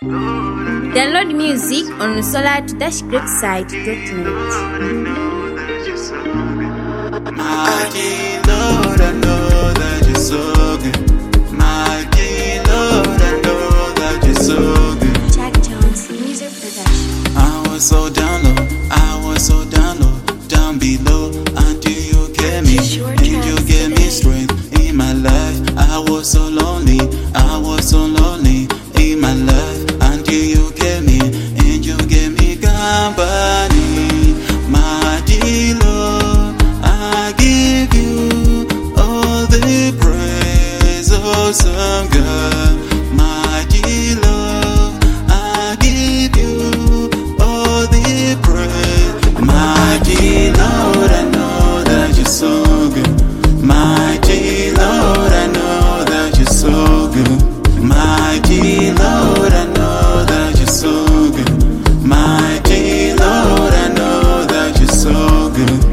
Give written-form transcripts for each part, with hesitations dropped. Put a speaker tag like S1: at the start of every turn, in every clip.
S1: Download music on solar-greatsite.net.
S2: Mighty Lord, I know that you're so good. Mighty Lord, I know that you're so good.
S1: Jack Jones Music Production.
S2: I was so down low, I was so down low, down below, until you get me, and you gave me strength in my life. I was so lonely, I was so lonely in my life, until you get me, and you gave me company. Mighty Lord, I give you all the praise, awesome God. Mighty Lord, I give you all the praise. Mighty Lord, I know that you're so good. Mighty Lord, I know that you're so good. Mighty Lord, I know that you're so good. Mighty Lord, I know that you're so good.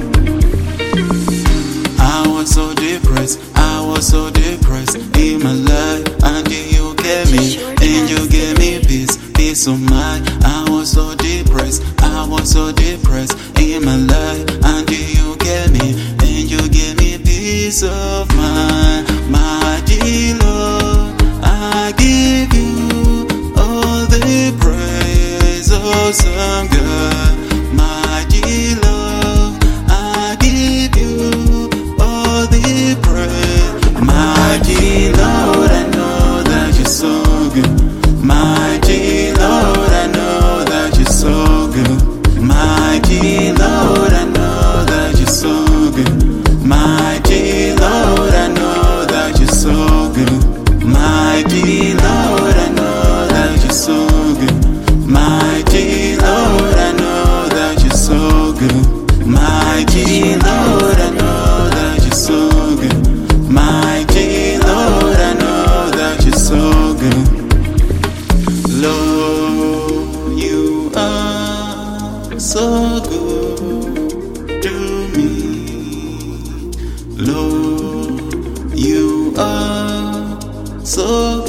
S2: I was so depressed, I was so depressed in my life, until you get me, and you gave me peace, peace of mind. I was so depressed, I was so depressed in my life, until you get me, and you gave me peace of mind. Mighty Lord, I give you all the praise, awesome God. Mighty Lord, I give you all the praise. Mighty Lord, I know that you're so good. Mighty Lord, I know that you're so good. Mighty Lord, I know that you're so good. Mighty Lord, I know that you're so good. Mighty Lord, I know that you're so good. Mighty Lord, I know that you're so good. Mighty Lord, I know that you're so good. Mighty Lord, I know that you're so good. Lord, you are so good to me. Lord, you are so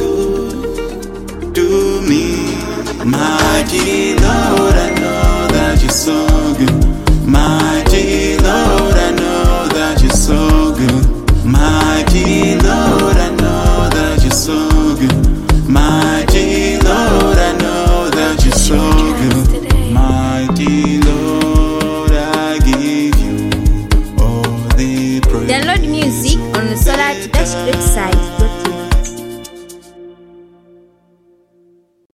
S2: good to me. Mighty Lord, I know that you're so